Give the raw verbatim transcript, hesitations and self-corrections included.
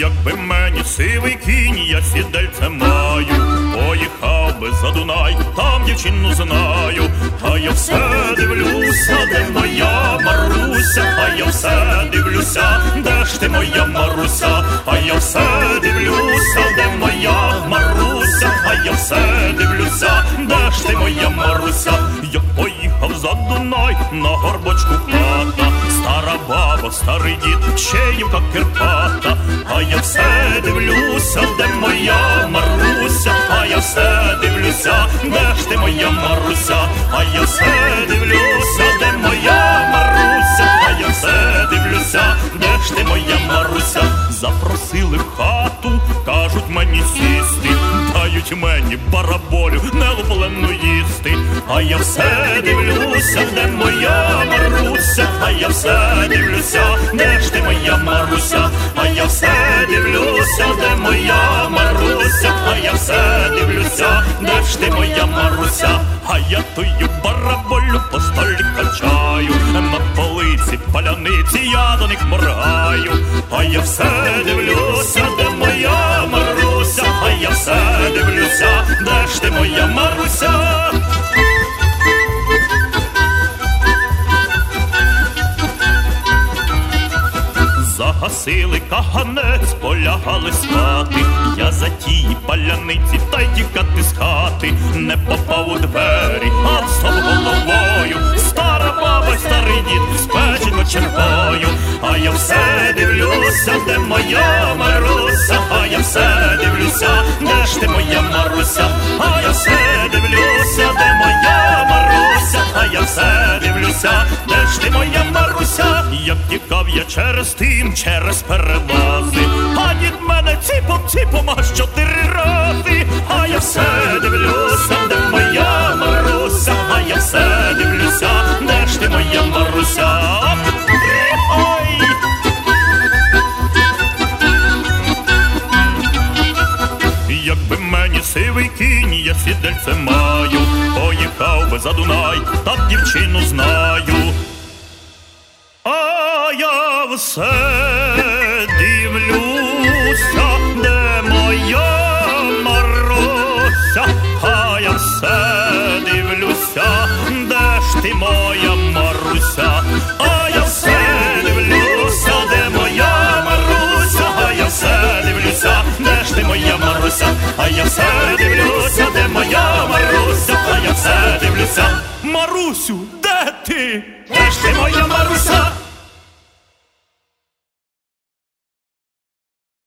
Якби мені сивий кінь, я сідельце маю, поїхав би за Дунай, там дівчину знаю. А я все дивлюся, де моя Маруся, а я все дивлюся, де ж ти моя Маруся, а я все дивлюся, де моя Маруся, а я все дивлюся, де ж ти моя Маруся. Як поїхав за Дунай, на горбочку хата, стара баба, старий дід, Щеївка Кирпата. А я все дивлюся, де моя Маруся, а я все дивлюся, де ж ти моя Маруся, а я все дивлюся, де моя Маруся, а я все дивлюся, де ж ти моя Маруся. Запросили в хату, кажуть мені сісти, дають мені бараболю нелуплену їсти. А я все дивлюся, де моя Маруся, а я все дивлюся, де ж ти моя Маруся, а я все дивлюся, де моя Маруся, а я все дивлюся, де ж ти моя Маруся. А я тую бараболю по столі качаю, на полиці паляниці я до них моргаю. А я все дивлюся, де моя Маруся, а я все дивлюся, де ж ти моя Маруся. Загасили каганець, полягали спати. Я за тії паляниці та й тікати з хати. Не попав у двері, а встав головою. Стара баба, старий дід, спечено червою. А я все дивлюся, де моя Маруся, а я все дивлюся, де ж ти моя Маруся, а я все дивлюся, де моя Маруся, а я все дивлюся, де ж ти моя Маруся. Як тікав я через тим, через перелази, а дід мене ціпом-ціпом аж чотири рази. А я все дивлюся, де моя Маруся, а я все дивлюся, де ж ти моя Маруся. Ой! Якби мені сивий кінь, я сідельце маю, поїхав би за Дунай, так дівчину знаю. А я все дивлюся, де моя Маруся, а я все дивлюся, де ж ти моя Маруся, а я все дивлюся, де моя Маруся, а я все дивлюся, де ж ти моя Маруся, а я все дивлюся, де моя Маруся, а я все дивлюся. Марусю, де ти? Де ж ти моя Маруся?